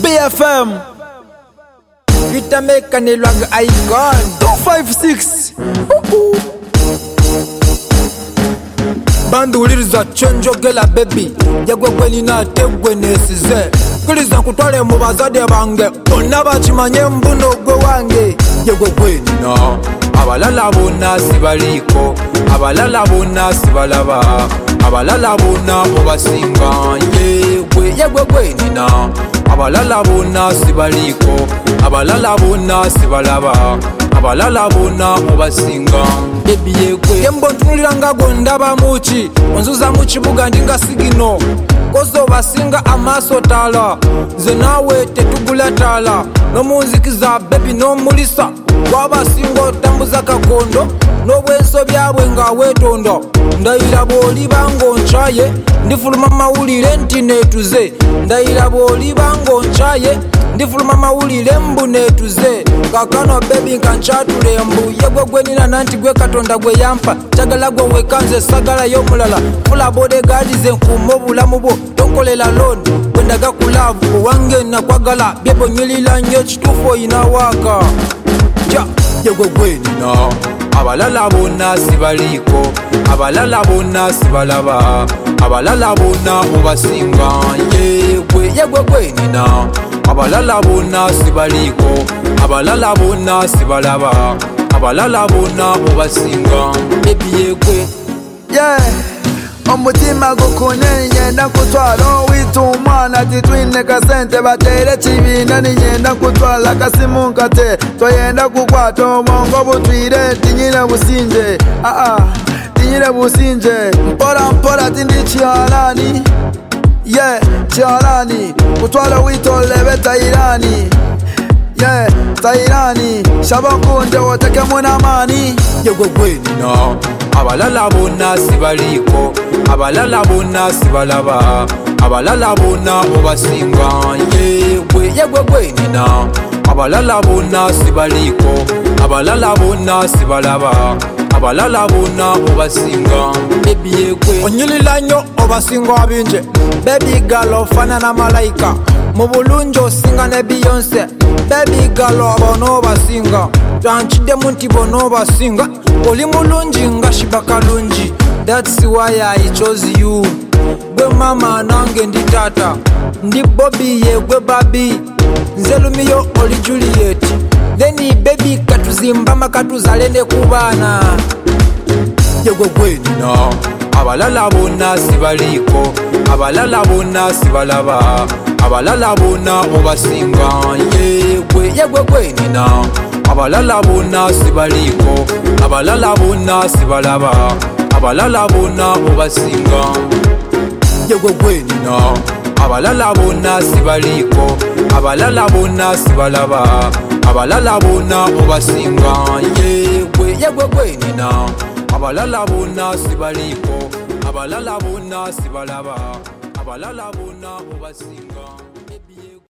BFM Vitameka ni lwanga icon 256 Banduliriza chenjogela baby Yagwe kweni na tegwe nesize Kiliza kutwale mu bazade bange Bonna bakimanye mbuno gwe wange Yagwe kweni na Abalala bonna sibaliko Abalala bonna sibalaba Abalala bonna obasinga Yegwe kweni na Abalala bonna sibaliko Abalala bonna sibalaba Abalala bonna obasinga Baby yegwe Yembo ntunuliranga gondaba muchi Onzuza muchibuga ndinga sigino Kozo basinga amaso tala Ze nawe tetugula tala No munzikiza baby no mulisa Wabasinga otambuza kakondo No bwenso byabwe nga wetondo Ndayira boli bango nchaye Ndifuluma mawulire ntinetuze Ndayira boli bango nchaye Ndifuluma mawulire mbu netuze Kakano baby nkanchatule mbu Yegwe gwenina nanti gwe katonda gwe yampa Chagala gwe wekanze sagala yomulala Fula bodyguard ze nkumo bulamu bwo Tokolela loan Kwendaga kulavu Wange na kwagala Byebo nyilila nyo chitufo inawaka Yegwe gwenina Abalala bonna sibaliko Abalala bonna sibalaba Abalala bonna obasinga Yegwe kwenina Abalala bonna sibaliko Abalala bonna sibalaba Abalala bonna obasinga Baby yegwe Omutima gukunye nyenda kutwala Owita umwana titwine kasente batere chibina nyenda kutwala kasimu nkate Toyenda kukwata omongo butwire tinyire businje Tinyire businje Mpora tindi chialani chialani Kutwala witolebe tairani tairani Shabakunde woteke munamani Yegwe kwenina Abalala bonna sibaliko Abalala bonna sibalaba Abalala bonna obasinga Yegwe kwenina Abalala bonna sibaliko Abalala bonna sibalaba Abalala bonna obasinga Baby yegwe Onyilila nyo obasinga abinje Baby girl ofana na malaika Mubulunjo osinga ne Beyonce Baby girl abono obasinga Twanchide munti bono obasinga Oli mulungi nga shibakalungi That's why I chose you Gwe mama nange ndi tata Ndi Bobby yegwe babi Nzelumiyo oli Juliet Then baby katuzimba makatuzalende kubana Yegwe kwenina Abalala bonna sibaliko Abalala bonna sibalaba Abalala bonna obasinga Yegwe kwenina Abalala bonna sibaliko Abalala bonna sibalaba Abalala bonna obasinga Yegwe kwenina Abalala bonna sibaliko Abalala bonna sibalaba Abalala bonna obasinga Yegwe kwenina Abalala bonna sibaliko Abalala bonna sibalaba Abalala bonna obasinga